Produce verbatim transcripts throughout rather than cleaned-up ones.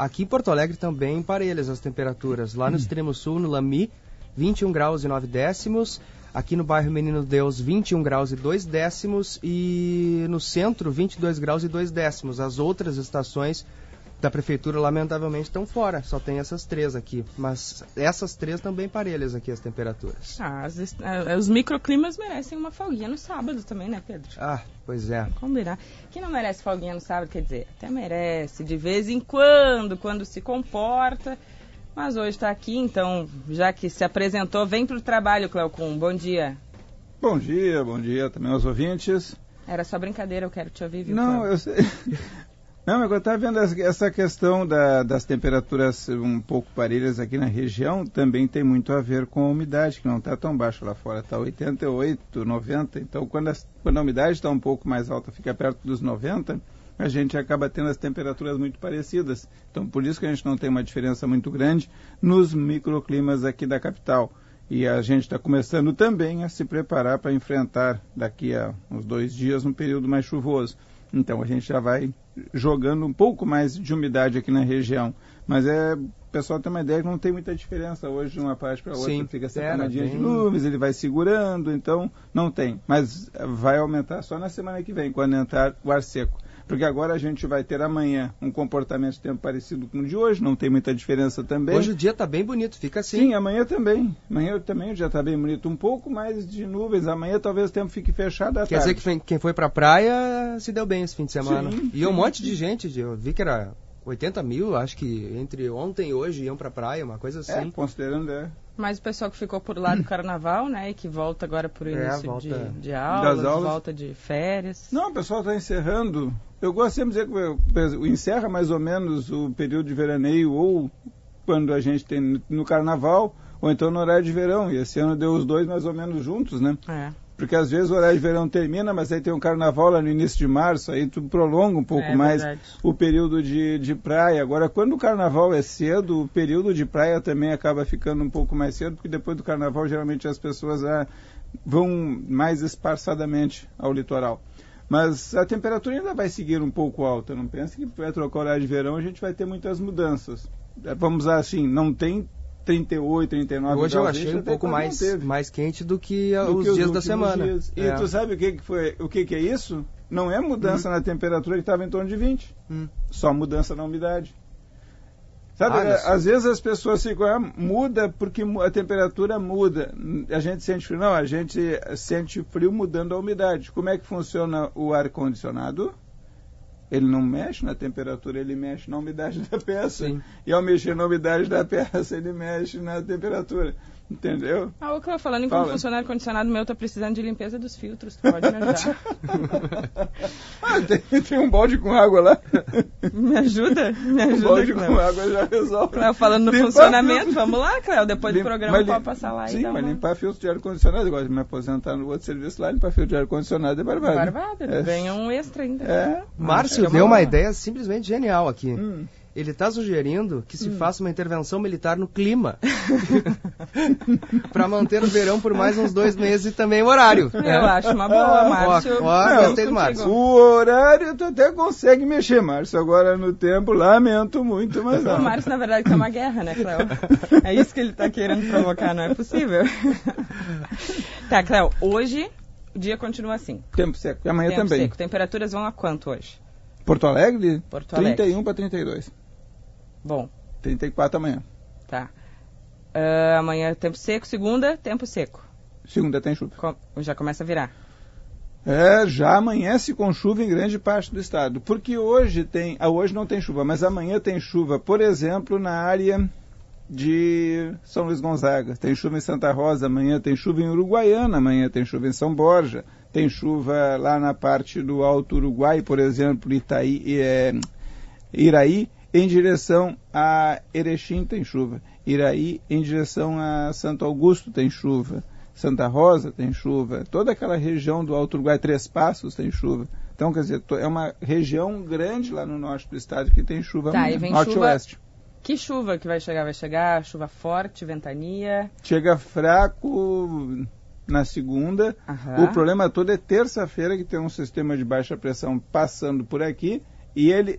Aqui em Porto Alegre também parelhas as temperaturas. Lá no extremo sul, no Lami, vinte e um graus e nove décimos. Aqui no bairro Menino Deus, vinte e um graus e dois décimos. E no centro, vinte e dois graus e dois décimos. As outras estações da prefeitura, lamentavelmente, estão fora. Só tem essas três aqui. Mas essas três também parelhas aqui, as temperaturas. Ah, as, os microclimas merecem uma folguinha no sábado também, né, Pedro? Ah, pois é. Combinar. Quem não merece folguinha no sábado, quer dizer, até merece de vez em quando, quando se comporta. Mas hoje está aqui, então, já que se apresentou, vem para o trabalho, Cleocum. Bom dia. Bom dia, bom dia também aos ouvintes. Era só brincadeira, eu quero te ouvir, viu? Não, Cleo? eu sei... Não, eu estava vendo essa questão da, das temperaturas um pouco parelhas aqui na região, também tem muito a ver com a umidade, que não está tão baixa lá fora, está oitenta e oito, noventa, então quando a, quando a umidade está um pouco mais alta, fica perto dos noventa, a gente acaba tendo as temperaturas muito parecidas. Então por isso que a gente não tem uma diferença muito grande nos microclimas aqui da capital. E a gente está começando também a se preparar para enfrentar daqui a uns dois dias um período mais chuvoso. Então a gente já vai jogando um pouco mais de umidade aqui na região. Mas é, o pessoal tem uma ideia que não tem muita diferença hoje de uma parte para outra. Sim, fica essa camadinha bem... de nuvens, ele vai segurando, então não tem. Mas vai aumentar só na semana que vem, quando entrar o ar seco. Porque agora a gente vai ter amanhã um comportamento de tempo parecido com o de hoje, não tem muita diferença também. Hoje o dia está bem bonito, fica assim. Sim, amanhã também. Amanhã também o dia está bem bonito. Um pouco mais de nuvens, amanhã talvez o tempo fique fechado à Quer tarde. dizer que quem foi para a praia se deu bem esse fim de semana. Sim, e sim, um monte sim. de gente, eu vi que era oitenta mil, acho que entre ontem e hoje iam para a praia, uma coisa assim. É, considerando, é. Mas o pessoal que ficou por lá do carnaval, né, e que volta agora por início é, volta... de, de aulas, aulas, volta de férias. Não, o pessoal está encerrando. Eu gosto sempre de dizer que encerra mais ou menos o período de veraneio, ou quando a gente tem no carnaval, ou então no horário de verão. E esse ano deu os dois mais ou menos juntos, né? É. Porque às vezes o horário de verão termina, mas aí tem um carnaval lá no início de março, aí tu prolonga um pouco é, mais verdade. o período de, de praia. Agora, quando o carnaval é cedo, o período de praia também acaba ficando um pouco mais cedo, porque depois do carnaval geralmente as pessoas ah, vão mais esparçadamente ao litoral. Mas a temperatura ainda vai seguir um pouco alta, não pense que para trocar o horário de verão a gente vai ter muitas mudanças. Vamos usar assim, não tem trinta e oito, trinta e nove Hoje graus. eu achei um pouco mais, mais quente do que do os que dias os da semana. Dias. E é. tu sabe o que, que, foi, o que, que é isso? Não é mudança hum. na temperatura que estava em torno de vinte. Hum. Só mudança na umidade. Sabe, ah, às vezes as pessoas ficam, ah, muda porque a temperatura muda. A gente sente frio. Não, a gente sente frio mudando a umidade. Como é que funciona o ar-condicionado? Ele não mexe na temperatura, ele mexe na umidade da peça. Sim. E ao mexer na umidade da peça, ele mexe na temperatura. Entendeu? Ah, o que eu falando em como funcionar ar-condicionado meu, tá precisando de limpeza dos filtros, tu pode me ajudar? ah, tem, tem um balde com água lá. Me ajuda? Me ajuda, Um balde Cléo. com água já resolve. Cléo, falando no limpar funcionamento, filtro. Vamos lá, Cléo, depois Limpa, do programa mas, pode passar lá sim, e dar mas uma... limpar filtro de ar-condicionado, eu gosto de me aposentar no outro serviço lá, limpar filtro de ar-condicionado é barbado. Barbado, é. Ganha um extra ainda. É. Márcio deu uma ideia simplesmente genial aqui. Hum. Ele está sugerindo que se hum. faça uma intervenção militar no clima para manter o verão por mais uns dois meses e também o horário. Eu é. acho uma boa, Márcio. Ó, ó, gostei do Márcio. O horário tu até consegue mexer, Márcio. Agora no tempo, lamento muito, mas não. O Márcio, na verdade, quer uma guerra, né, Cléo? É isso que ele está querendo provocar, não é possível. Tá, Cléo, hoje o dia continua assim. Tempo seco. E amanhã Tempo também. Seco. Temperaturas vão a quanto hoje? Porto Alegre? Porto Alegre. trinta e um para trinta e dois. Bom. trinta e quatro amanhã. Tá. Uh, amanhã tempo seco, segunda, tempo seco. Segunda tem chuva. Com... Já começa a virar. É, já amanhece com chuva em grande parte do estado. Porque hoje tem, ah, hoje não tem chuva, mas amanhã tem chuva, por exemplo, na área de São Luís Gonzaga. Tem chuva em Santa Rosa, amanhã tem chuva em Uruguaiana, amanhã tem chuva em São Borja. Tem chuva lá na parte do Alto Uruguai, por exemplo, Itaí, é, Iraí, em direção a Erechim tem chuva. Iraí, em direção a Santo Augusto, tem chuva. Santa Rosa tem chuva. Toda aquela região do Alto Uruguai, Três Passos, tem chuva. Então, quer dizer, é uma região grande lá no norte do estado que tem chuva, tá, e vem norte chuva... e oeste. Que chuva que vai chegar? Vai chegar chuva forte, ventania? Chega fraco na segunda. Aham. O problema todo é terça-feira, que tem um sistema de baixa pressão passando por aqui, e ele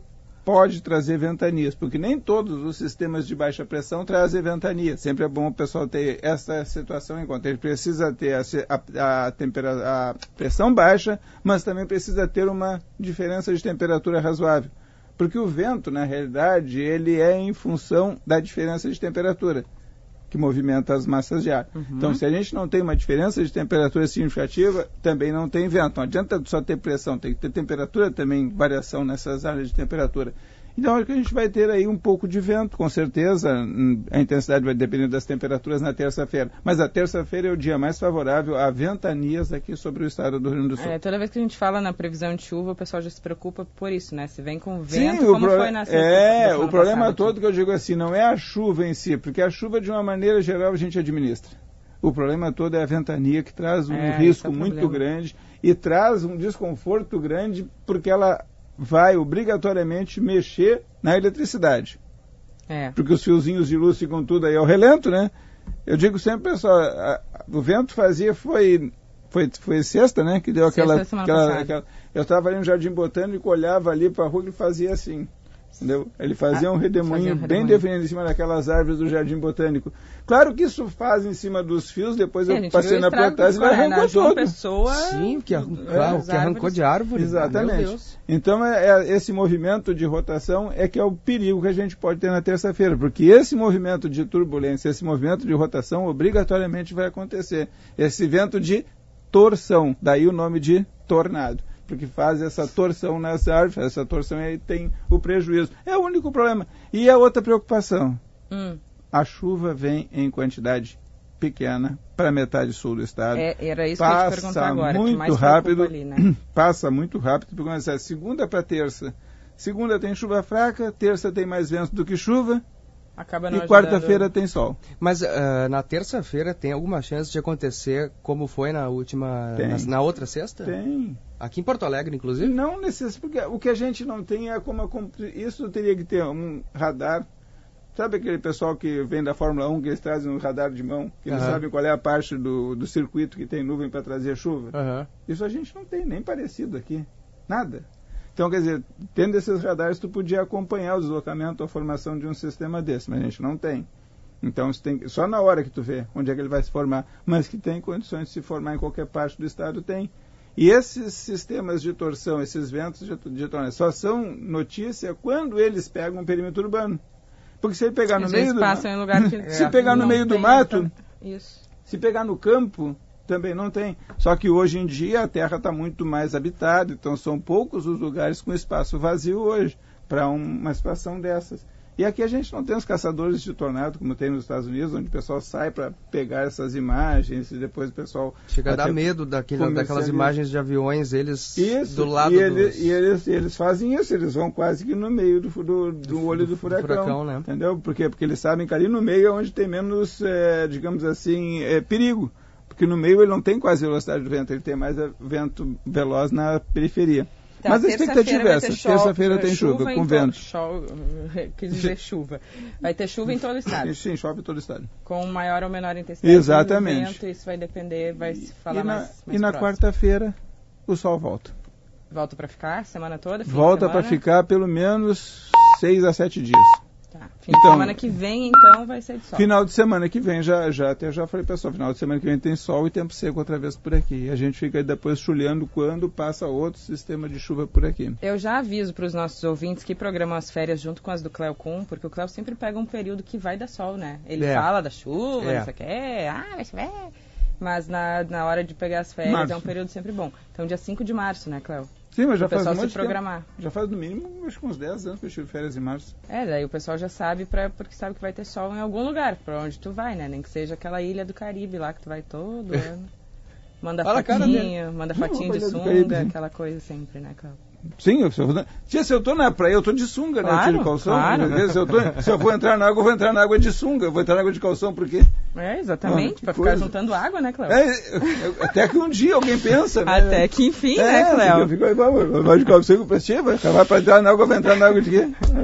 pode trazer ventanias, porque nem todos os sistemas de baixa pressão trazem ventania. Sempre é bom o pessoal ter essa situação em conta. Ele precisa ter a, a, a, tempera, a pressão baixa, mas também precisa ter uma diferença de temperatura razoável. Porque o vento, na realidade, ele é em função da diferença de temperatura, que movimenta as massas de ar. Uhum. Então, se a gente não tem uma diferença de temperatura significativa, também não tem vento. Não adianta só ter pressão, tem que ter temperatura também, variação nessas áreas de temperatura. Então, acho que a gente vai ter aí um pouco de vento, com certeza. A intensidade vai depender das temperaturas na terça-feira. Mas a terça-feira é o dia mais favorável a ventanias aqui sobre o estado do Rio Grande do Sul. É, toda vez que a gente fala na previsão de chuva, o pessoal já se preocupa por isso, né? Se vem com vento, Sim, como pro... foi na sexta. É, o problema todo que eu digo assim, não é a chuva em si, porque a chuva, de uma maneira geral, a gente administra. O problema todo é a ventania, que traz um é, risco é muito problema. grande e traz um desconforto grande, porque ela vai obrigatoriamente mexer na eletricidade. É. Porque os fiozinhos de luz ficam tudo aí ao relento, né? Eu digo sempre, pessoal, a, a, o vento fazia, foi, foi, foi sexta, né? Que deu aquela... aquela, aquela eu estava ali no Jardim Botânico, olhava ali para a rua e fazia assim. Entendeu? Ele fazia um redemoinho, fazia um redemoinho bem definido em cima daquelas árvores do Jardim Botânico. Claro que isso faz em cima dos fios, depois é, eu passei na plantagem e ele arrancou todo. Pessoa, Sim, que, arran claro, que arrancou de árvore. Exatamente. Então, é, é, esse movimento de rotação é que é o perigo que a gente pode ter na terça-feira, porque esse movimento de turbulência, esse movimento de rotação, obrigatoriamente vai acontecer. Esse vento de torção, daí o nome de tornado. Porque faz essa torção nas árvores, essa torção aí tem o prejuízo. É o único problema. E a outra preocupação, hum. a chuva vem em quantidade pequena para a metade sul do estado. É, era isso passa que eu ia te perguntar agora. Muito que mais rápido, ali, né? Passa muito rápido, porque é segunda para terça. Segunda tem chuva fraca, terça tem mais vento do que chuva. Acaba não e quarta-feira tem sol. Mas uh, na terça-feira tem alguma chance de acontecer como foi na última, na, na outra sexta? Tem. Aqui em Porto Alegre, inclusive? Não necessariamente, porque o que a gente não tem é como... Isso teria que ter um radar. Sabe aquele pessoal que vem da Fórmula um, que eles trazem um radar de mão, que eles uhum. sabem qual é a parte do, do circuito que tem nuvem para trazer chuva? Uhum. Isso a gente não tem, nem parecido aqui. Nada. Então, quer dizer, tendo esses radares, tu podia acompanhar o deslocamento, a formação de um sistema desse, mas a gente não tem. Então, tem, só na hora que tu vê onde é que ele vai se formar, mas que tem condições de se formar em qualquer parte do estado, tem. E esses sistemas de torção, esses ventos de, de tornado, só são notícia quando eles pegam um perímetro urbano. Porque se ele pegar no meio do mato, em lugar que se pegar no meio do mato, isso. Se pegar no campo, também não tem. Só que hoje em dia a Terra está muito mais habitada, então são poucos os lugares com espaço vazio hoje para um, uma situação dessas. E aqui a gente não tem os caçadores de tornado, como tem nos Estados Unidos, onde o pessoal sai para pegar essas imagens e depois o pessoal... Chega a dar medo daquele, daquelas imagens de aviões, eles isso, do lado e ele, dos... E eles, eles fazem isso, eles vão quase que no meio do, do, do olho do, do furacão. furacão, né? Entendeu? Por quê? Porque eles sabem que ali no meio é onde tem menos, é, digamos assim, é, perigo. Porque no meio ele não tem quase velocidade do vento, ele tem mais vento veloz na periferia. Tá, mas a expectativa é essa, terça-feira tem chuva, chuva com vento. Chove, quer dizer chuva. Vai ter chuva em todo o estado. Sim, chove em todo o estado. Com maior ou menor intensidade. Exatamente. Vento, isso vai depender, vai se falar e na, mais, mais E na quarta-feira o sol volta. Volta para ficar semana toda? Volta para ficar pelo menos seis a sete dias. Tá. Fim então, de semana que vem, então, vai ser de sol. Final de semana que vem, já, já até já falei pessoal, final de semana que vem tem sol e tempo seco outra vez por aqui. E a gente fica aí depois chulhando quando passa outro sistema de chuva por aqui. Eu já aviso para os nossos ouvintes que programam as férias junto com as do Cléo Kuhn, porque o Cléo sempre pega um período que vai dar sol, né? Ele é. fala da chuva, é. não sei o que, ah, vai chover. Mas na, na hora de pegar as férias março. É um período sempre bom. Então, dia cinco de março, né, Cléo? Sim, mas já o faz pessoal um se programar. Tempo. Já faz no mínimo, acho que uns dez anos que eu tive férias em março. É, daí o pessoal já sabe, pra, porque sabe que vai ter sol em algum lugar, pra onde tu vai, né? Nem que seja aquela ilha do Caribe lá que tu vai todo ano. Manda Olha fotinho, manda fotinho de sunga, aquela coisa sempre, né, Cláudio? Sim, eu, se, eu, se eu tô na praia, eu tô de sunga, claro, né? Eu tiro calção. Claro. Se, eu tô, se eu for entrar na água, eu vou entrar na água de sunga. Eu vou entrar na água de calção, por quê? É, exatamente, ah, pra ficar coisa. juntando água, né, Cléo? É, até que um dia alguém pensa, né? Até que enfim, é, né, Cléo? Eu fico igual, eu vou de calção com o prestígio, vai acabar pra entrar na água, vai entrar na água de quê?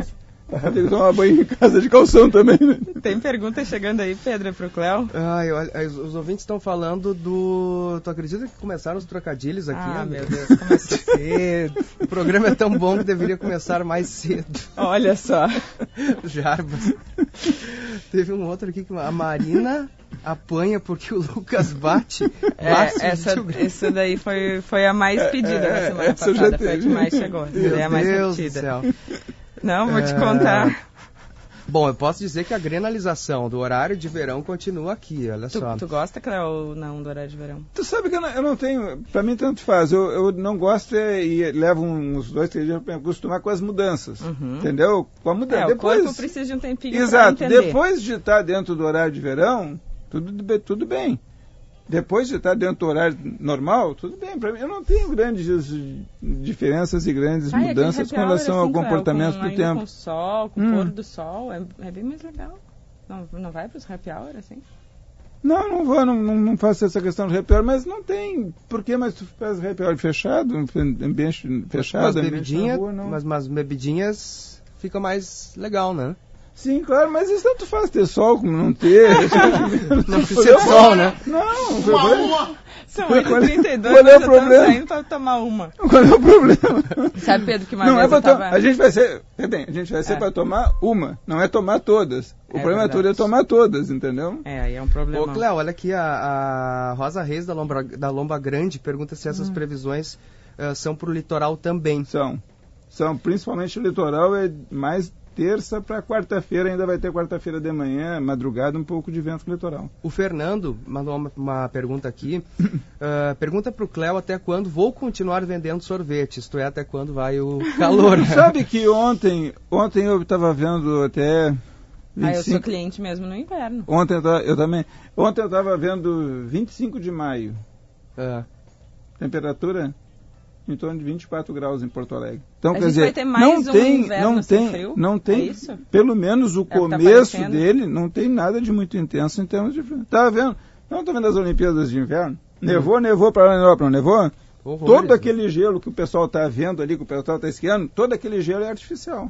Tem que tomar banho em casa de calção também, né? Tem pergunta chegando aí, Pedro, pro Cléo? Ai, olha, os, os ouvintes estão falando do... Tu acredita que começaram os trocadilhos aqui? Ah, meu Deus, começou cedo. O programa é tão bom que deveria começar mais cedo. Olha só. Jarbas. Teve um outro aqui que a Marina apanha porque o Lucas bate. É, essa, essa daí foi, foi a mais pedida é, na semana é, passada, foi a que mais chegou. Meu é a mais Deus repetida. do céu. Não, vou é... te contar. Bom, eu posso dizer que a grenalização do horário de verão continua aqui, olha tu, só. Tu gosta, Cléo, ou não do horário de verão? Tu sabe que eu não, eu não tenho, pra mim tanto faz, eu, eu não gosto é, e levo uns dois, três dias pra me acostumar com as mudanças, uhum. entendeu? Com a mudança. É, depois, o corpo precisa de um tempinho exato, pra entender. Depois de estar dentro do horário de verão, tudo, tudo bem. Depois de estar dentro do horário normal, tudo bem. Pra mim, eu não tenho grandes diferenças e grandes Ai, mudanças com relação assim, ao comportamento com, do tempo. Com o sol, com o hum. pôr do sol, é, é bem mais legal. Não, não vai para os happy hour, assim? Não, não vou, não, não faço essa questão do happy hour, mas não tem. Por que? Mas tu faz happy hour fechado, ambiente fechado, mas bebidinha, rua, não. Mas, mas bebidinhas fica mais legal, né? Sim, claro, mas isso tanto faz ter sol como não ter. Não precisa ter sol, né? Não, uma, foi uma. São oito e trinta e dois, qual é o mas problema? eu tô saindo pra tomar uma. Qual é o problema? Sabe, Pedro, que uma não vez é pra eu tava... A gente vai ser, bem, a gente vai ser é. pra tomar uma, não é tomar todas. O é problema verdade. todo é tomar todas, entendeu? É, aí é um problema. Ô, Cléo, olha aqui, a, a Rosa Reis da Lomba, da Lomba Grande pergunta se essas hum. previsões uh, são pro litoral também. São. São, principalmente o litoral é mais... terça para quarta-feira, ainda vai ter quarta-feira de manhã, madrugada, um pouco de vento litoral. O Fernando mandou uma, uma pergunta aqui. uh, pergunta para o Cléo até quando vou continuar vendendo sorvete, isto é, até quando vai o calor. Sabe que ontem, ontem eu estava vendo até... vinte e cinco... Ah, eu sou cliente mesmo no inverno. Ontem eu, tava, eu também. Ontem eu estava vendo vinte e cinco de maio. Uh. Temperatura... em torno de vinte e quatro graus em Porto Alegre. Então, a quer gente dizer, vai ter mais não um tem, inverno não sem tem, frio? não tem, é isso? pelo menos o é começo tá dele não tem nada de muito intenso em termos de frio. Tá vendo? Não tô vendo as Olimpíadas de Inverno? Nevou, hum. nevou para lá na Europa, não nevou? Horrores, todo aquele né? gelo que o pessoal tá vendo ali, que o pessoal tá esquiando, todo aquele gelo é artificial.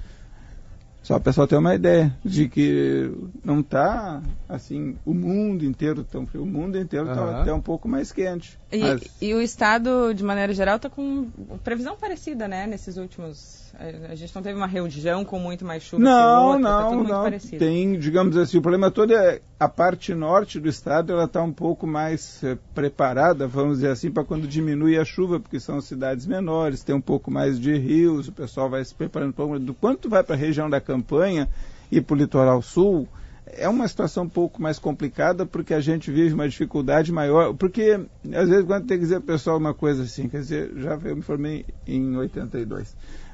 Só o pessoal ter uma ideia de que não está, assim, o mundo inteiro tão frio. O mundo inteiro está uhum. até um pouco mais quente. E, mas... e o estado, de maneira geral, está com previsão parecida, né? Nesses últimos... A gente não teve uma região com muito mais chuva não, que outra, não, tá tudo muito não. parecido. Tem, digamos assim, o problema todo é a parte norte do estado, ela está um pouco mais é, preparada, vamos dizer assim, para quando diminui a chuva, porque são cidades menores, tem um pouco mais de rios, o pessoal vai se preparando para do quanto vai para a região da Campanha e para o litoral sul, é uma situação um pouco mais complicada, porque a gente vive uma dificuldade maior, porque às vezes quando tem que dizer ao pessoal uma coisa assim, quer dizer, já eu me formei em oitenta e dois.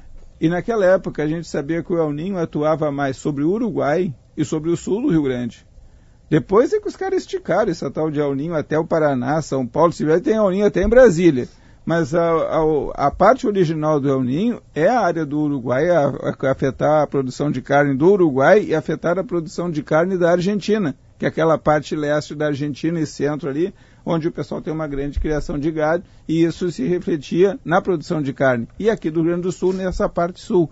E naquela época a gente sabia que o El Niño atuava mais sobre o Uruguai e sobre o sul do Rio Grande. Depois é que os caras esticaram essa tal de El Niño até o Paraná, São Paulo, se tiver, tem El Niño até em Brasília. Mas a, a, a parte original do El Niño é a área do Uruguai, a, a, afetar a produção de carne do Uruguai e afetar a produção de carne da Argentina, que é aquela parte leste da Argentina e centro ali, onde o pessoal tem uma grande criação de gado, e isso se refletia na produção de carne. E aqui do Rio Grande do Sul, nessa parte sul.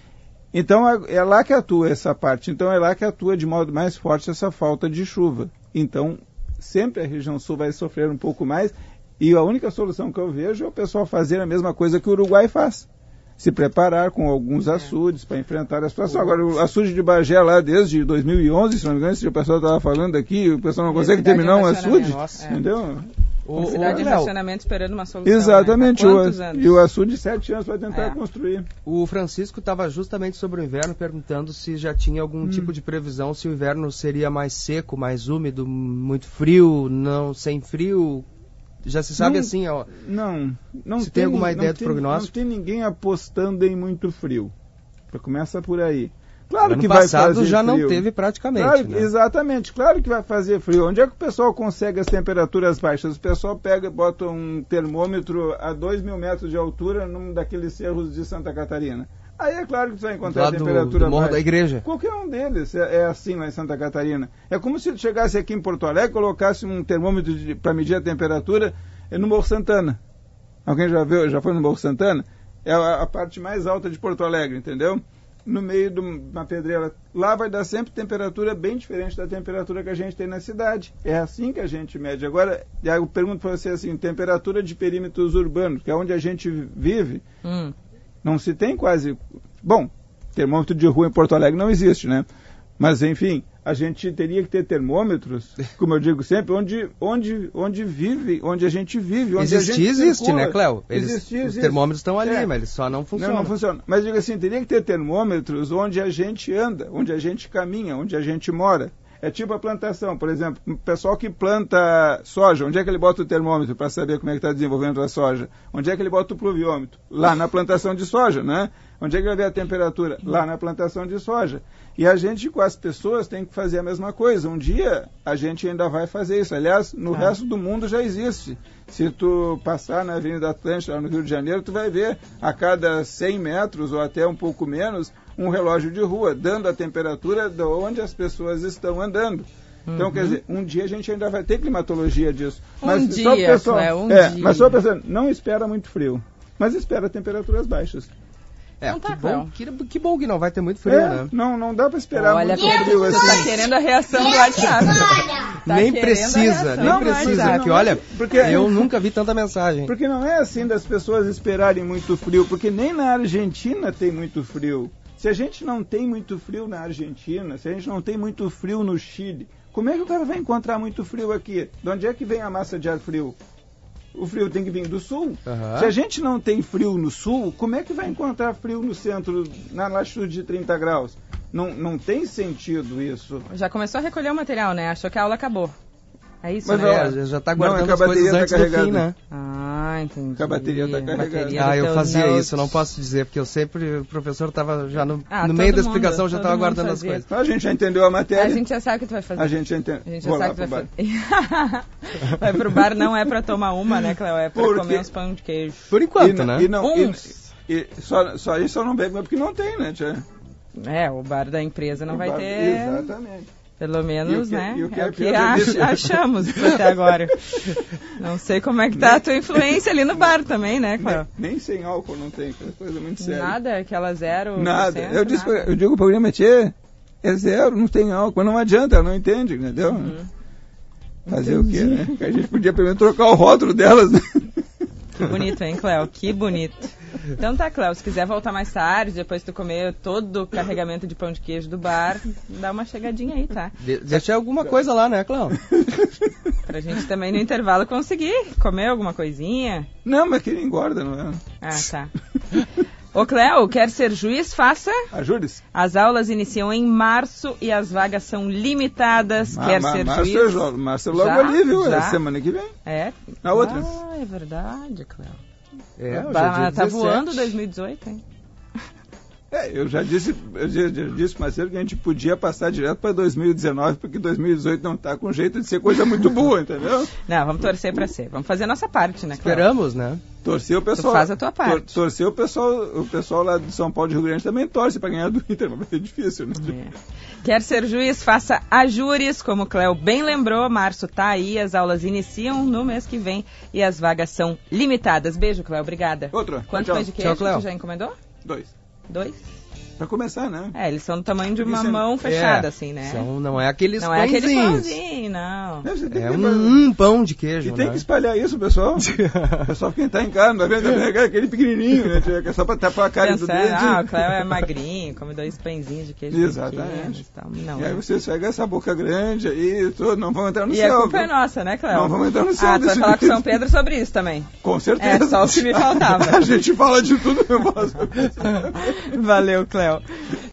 Então, é, é lá que atua essa parte. Então, é lá que atua de modo mais forte essa falta de chuva. Então, sempre a região sul vai sofrer um pouco mais, e a única solução que eu vejo é o pessoal fazer a mesma coisa que o Uruguai faz. Se preparar com alguns açudes para enfrentar a situação. Agora, o açude de Bagé lá desde dois mil e onze, se não me engano, se o pessoal estava falando aqui, o pessoal não consegue terminar um açude, Nossa, entendeu? O, cidade de racionamento esperando uma solução. Exatamente, né? Quantos o, anos? E o açude sete anos para tentar é. construir. O Francisco estava justamente sobre o inverno perguntando se já tinha algum hum. tipo de previsão, se o inverno seria mais seco, mais úmido, muito frio, não sem frio. Já se sabe não, assim, ó. Não, não se tem, tem alguma ideia não do tem, prognóstico? Não tem ninguém apostando em muito frio. Começa por aí. Claro ano que vai passado fazer já frio. não teve praticamente. Claro, né? Exatamente, claro que vai fazer frio. Onde é que o pessoal consegue as temperaturas baixas? O pessoal pega e bota um termômetro a dois mil metros de altura num daqueles cerros de Santa Catarina. Aí é claro que você vai encontrar a temperatura do, do Morro baixa. da Igreja. Qualquer um deles é, é assim lá em Santa Catarina. É como se chegasse aqui em Porto Alegre, colocasse um termômetro para medir a temperatura no Morro Santana. Alguém já viu, já foi no Morro Santana? É a, a parte mais alta de Porto Alegre, entendeu? no meio de uma pedreira. Lá vai dar sempre temperatura bem diferente da temperatura que a gente tem na cidade. É assim que a gente mede. Agora, eu pergunto para você assim, temperatura de perímetros urbanos, que é onde a gente vive, hum. não se tem quase... Bom, termômetro de rua em Porto Alegre não existe, né? Mas, enfim, a gente teria que ter termômetros, como eu digo sempre, onde, onde, onde vive, onde a gente vive. Onde existe, a gente existe, circula. né, Cléo? Eles, existe, os existe. termômetros estão ali, é. mas eles só não funcionam. Não, não funciona. Mas, digo assim, teria que ter termômetros onde a gente anda, onde a gente caminha, onde a gente mora. É tipo a plantação, por exemplo, o pessoal que planta soja, onde é que ele bota o termômetro para saber como é que está desenvolvendo a soja? Onde é que ele bota o pluviômetro? Lá na plantação de soja, né? Onde é que vai ver a temperatura? Lá na plantação de soja. E a gente, com as pessoas, tem que fazer a mesma coisa. Um dia, a gente ainda vai fazer isso. Aliás, no ah. resto do mundo já existe. Se tu passar na Avenida Atlântica, lá no Rio de Janeiro, tu vai ver a cada cem metros, ou até um pouco menos, um relógio de rua, dando a temperatura de onde as pessoas estão andando. Então, uhum. quer dizer, um dia a gente ainda vai ter climatologia disso. Um mas dia, só pessoal, é, um é, dia. Mas só pensando, não espera muito frio, mas espera temperaturas baixas. É, não tá que, bom, que, que bom que não vai ter muito frio, é, né? Não, não dá pra esperar Olha, muito frio você assim. tá querendo a reação do WhatsApp. Tá nem precisa, nem não, precisa. Não, porque, não, olha, porque, eu nunca vi tanta mensagem. Porque não é assim das pessoas esperarem muito frio, porque nem na Argentina tem muito frio. Se a gente não tem muito frio na Argentina, se a gente não tem muito frio no Chile, como é que o cara vai encontrar muito frio aqui? De onde é que vem a massa de ar frio? O frio tem que vir do sul. Uhum. Se a gente não tem frio no sul, como é que vai encontrar frio no centro, na latitude de trinta graus? Não, não tem sentido isso. Já começou a recolher o material, né? Achou que a aula acabou. É isso, Mas, né? É, já está guardando não, as coisas tá antes carregada. do fim, né? Ah, entendi. A bateria está carregada. Ah, eu fazia note. isso, não posso dizer, porque eu sempre, o professor estava já no, ah, no meio da mundo, explicação, já estava guardando fazia. as coisas. A gente já entendeu a matéria. A gente já sabe o que tu vai fazer. A gente já entende. A gente já Vou sabe o que vai fazer. Vai pro bar, não é para tomar uma, né, Cléo? É para porque... comer uns pão de queijo. Por enquanto, e, né? E não, uns. E, e só, só isso só não bebe, porque não tem, né, tia? É, o bar da empresa não o vai bar, ter... Exatamente. Pelo menos, que, né? E o que é é o que ach, achamos até agora. Não sei como é que tá nem, a tua influência ali no bar também, né, Cléo? Nem, nem sem álcool não tem, é coisa muito séria. Nada? Aquela zero? Nada. Eu, disse, nada. Eu digo o programa, tchê, é zero, não tem álcool. Não adianta, ela não entende, entendeu? Uhum. Fazer Entendi. O quê, né? Que a gente podia pelo menos trocar o rótulo delas, né? Que bonito, hein, Cléo? Que bonito. Então tá, Cléo, se quiser voltar mais tarde, depois tu comer todo o carregamento de pão de queijo do bar, dá uma chegadinha aí, tá? De deixa alguma coisa lá, né, Cléo? Pra gente também no intervalo conseguir comer alguma coisinha. Não, mas que não engorda, não é? Ah, tá. Ô, Cléo, quer ser juiz? Faça. Ajude-se. As aulas iniciam em março e as vagas são limitadas. Ma quer ma ser março juiz? É, março é logo já, ali, viu? Já? É semana que vem. É? Na outra. Ah, é verdade, Cléo. É, bah, tá voando dois mil e dezoito, hein? É, eu já disse, eu já, já disse mais cedo que a gente podia passar direto para dois mil e dezenove, porque dois mil e dezoito não tá com jeito de ser coisa muito boa, entendeu? Não, vamos torcer para ser. Vamos fazer a nossa parte, né, Cléo? Esperamos, né? Torcer o pessoal. Tu faz a tua parte. Tor torcer o pessoal, o pessoal lá de São Paulo de Rio Grande também torce para ganhar do Inter, mas vai ser difícil, né? É. Quer ser juiz? Faça a júris, como o Cléo bem lembrou, março tá aí, as aulas iniciam no mês que vem e as vagas são limitadas. Beijo, Cléo, obrigada. Outra. Quanto pães de queijo tchau, Cléo. Tu já encomendou? Dois. Dois? Pra começar, né? É, eles são do tamanho de uma Isso mão é... fechada, é, assim, né? São, não é aqueles não pãezinhos. Não é aqueles pãozinhos, não. É um, um pão de queijo, E né? tem que espalhar isso, pessoal. O pessoal quem tá em casa, não vai ver aquele pequenininho, né? Que é só pra tapar a cara Pensando, do dedo. Ah, o Cléo é magrinho, come dois pãezinhos de queijo Exatamente. Então, não, e aí é. você pega essa boca grande aí, tudo, não vamos entrar no e céu. E a culpa viu? é nossa, né, Cléo? Não vamos entrar no céu. Ah, tu vai falar com São Pedro sobre isso também. Com certeza. É só o que me faltava. A gente fala de tudo, meu posso. Valeu, Cléo.